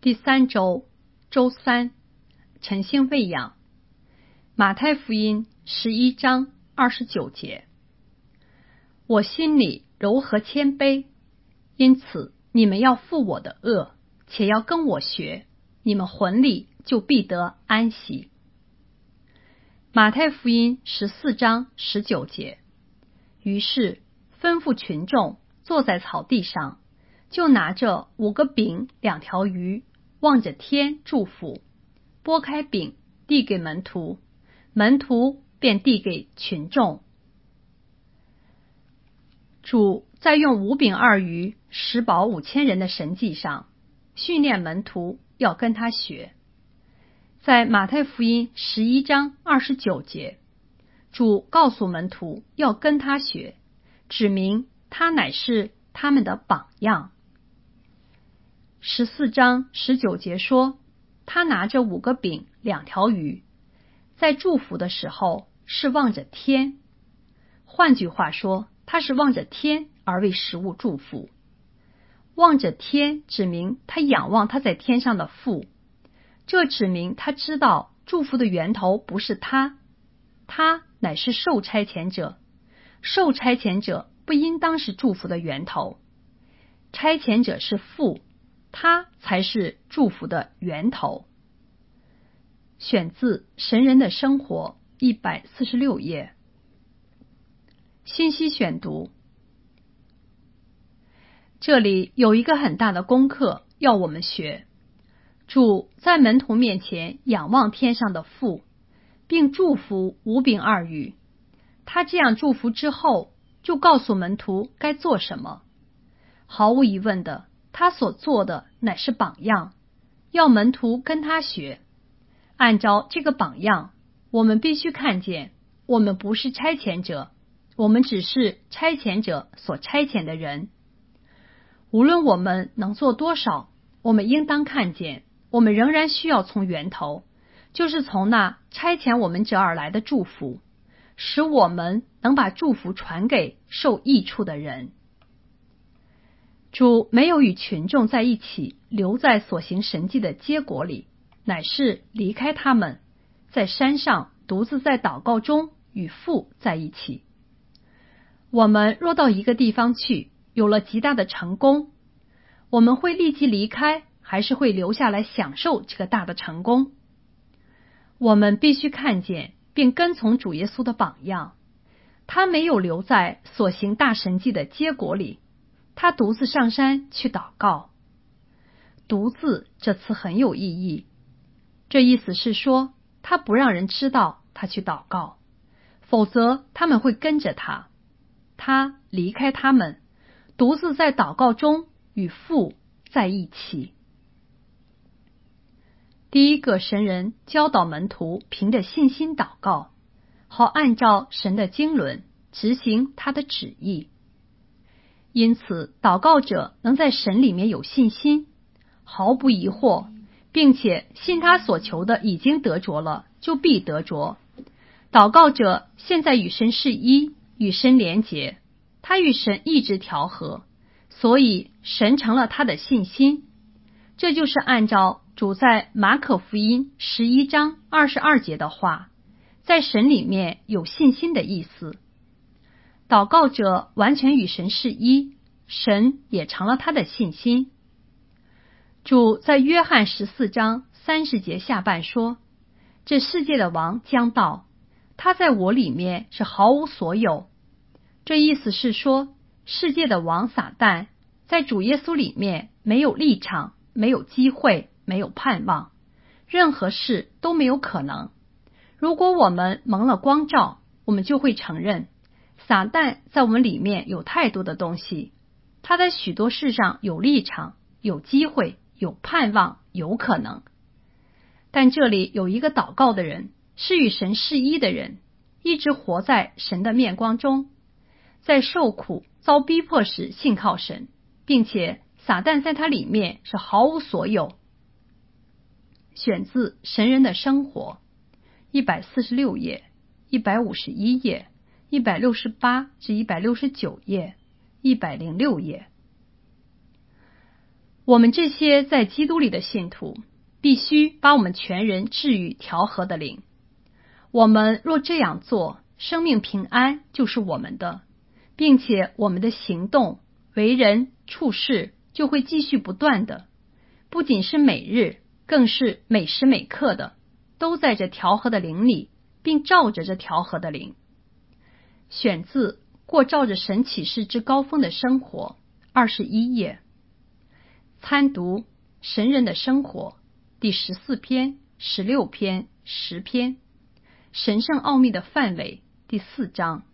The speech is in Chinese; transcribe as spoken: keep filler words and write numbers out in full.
第三周，周三，晨星喂养。马太福音十一章二十九节。我心里柔和谦卑，因此你们要负我的恶，且要跟我学，你们魂里就必得安息。马太福音十四章十九节。于是吩咐群众坐在草地上，就拿着五个饼两条鱼，望着天祝福，拨开饼递给门徒，门徒便递给群众。主在用五饼二鱼食饱五千人的神迹上，训练门徒要跟他学。在马太福音十一章二十九节，主告诉门徒要跟他学，指明他乃是他们的榜样。十四章十九节说，他拿着五个饼两条鱼，在祝福的时候是望着天。换句话说，他是望着天而为食物祝福。望着天指明他仰望他在天上的父，这指明他知道祝福的源头不是他，他乃是受差遣者，受差遣者不应当是祝福的源头，差遣者是父，他才是祝福的源头。选自神人的生活一百四十六页。信息选读。这里有一个很大的功课要我们学。主在门徒面前仰望天上的父，并祝福五饼二鱼。他这样祝福之后，就告诉门徒该做什么。毫无疑问的，他所做的乃是榜样，要门徒跟他学。按照这个榜样，我们必须看见，我们不是差遣者，我们只是差遣者所差遣的人。无论我们能做多少，我们应当看见，我们仍然需要从源头，就是从那差遣我们者而来的祝福，使我们能把祝福传给受益处的人。主没有与群众在一起，留在所行神迹的结果里，乃是离开他们，在山上独自在祷告中与父在一起。我们若到一个地方去，有了极大的成功，我们会立即离开，还是会留下来享受这个大的成功？我们必须看见并跟从主耶稣的榜样。他没有留在所行大神迹的结果里，他独自上山去祷告。独自这词很有意义，这意思是说，他不让人知道他去祷告，否则他们会跟着他。他离开他们，独自在祷告中与父在一起。第一个神人教导门徒凭着信心祷告，好按照神的经纶执行他的旨意。因此祷告者能在神里面有信心，毫不疑惑，并且信他所求的已经得着了，就必得着。祷告者现在与神是一，与神连结，他与神一直调和，所以神成了他的信心。这就是按照主在马可福音十一章二十二节的话，在神里面有信心的意思。祷告者完全与神是一，神也成了他的信心。主在约翰十四章三十节下半说，这世界的王将到，他在我里面是毫无所有。这意思是说，世界的王撒旦在主耶稣里面没有立场，没有机会，没有盼望，任何事都没有可能。如果我们蒙了光照，我们就会承认，撒旦在我们里面有太多的东西，他在许多事上有立场，有机会，有盼望，有可能。但这里有一个祷告的人，是与神是一的人，一直活在神的面光中，在受苦遭逼迫时信靠神，并且撒旦在他里面是毫无所有。选自神人的生活一百四十六页、一百五十一页、一百六十八至一百六十九页、一百零六页。 我们这些在基督里的信徒，必须把我们全人置于调和的灵。我们若这样做，生命平安就是我们的，并且我们的行动、为人、处事就会继续不断的，不仅是每日，更是每时每刻的，都在这调和的灵里，并照着这调和的灵。选自《过照着神启示之高峰的生活》二十一页。参读神人的生活第十四篇、十六篇、十篇。神圣奥秘的范围第四章。